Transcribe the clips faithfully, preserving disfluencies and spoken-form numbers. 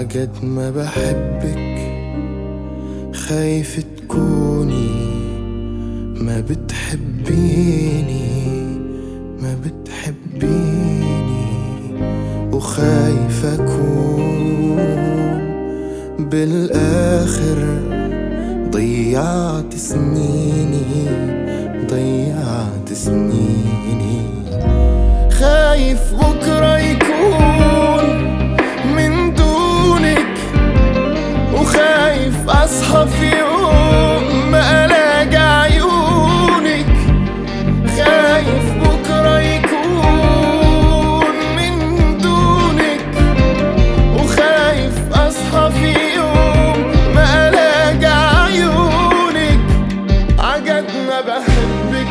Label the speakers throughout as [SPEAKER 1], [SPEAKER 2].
[SPEAKER 1] عجد ما بحبك، خايف تكوني ما بتحبيني ما بتحبيني، وخايف أكون بالآخر ضيعت سنيني ضيعت سنيني. خايف بكرة يكون من دونك، وخايف أصحى في يوم ما ألاقي عيونك. خايف بكرة يكون من دونك، وخايف أصحى في يوم ما ألاقي عيونك. عجد ما بحبك،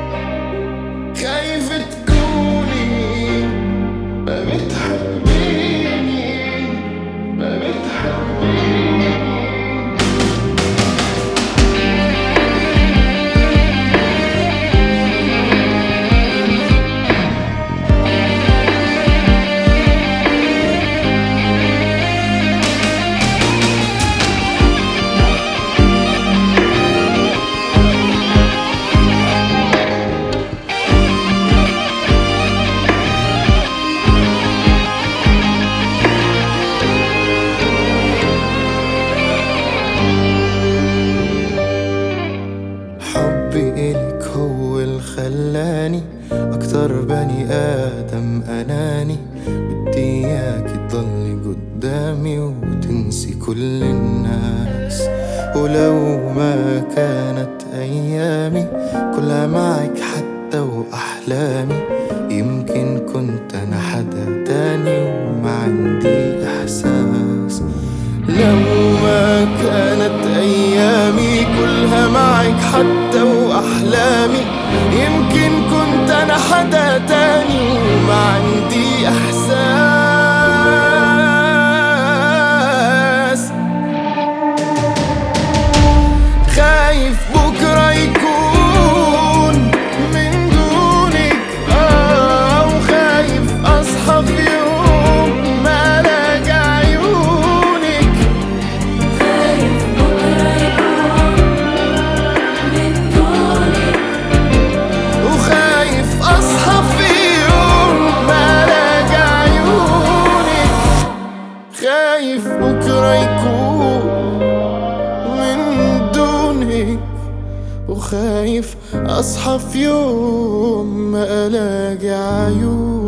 [SPEAKER 1] خايف تكوني ما بتحبيني ما بتحبيني. حبي إلك هو اللي خلاني أكتر بني آدم أناني. بدي إياك تضلي قدامي وتنسي كل الناس، ولو ما كانت أيامي كلها معك حتى وأحلامي، يمكن كنت أنا حدا تاني وما عندي إحساس. لو ما كانت أيامي كلها معك حتى وأحلامي، يمكن كنت أنا حدا تاني وما عندي إحساس. خايف بكرة يكون من دونك، آه وخايف أصحى في يوم ما ألاقي عيونك.
[SPEAKER 2] خايف بكرة يكون من دونك،
[SPEAKER 1] وخايف أصحى في يوم ما ألاقي عيونك. خايف بكرة يكون من دونك، وخايف أصحى في يوم ما ألاقي عيونك.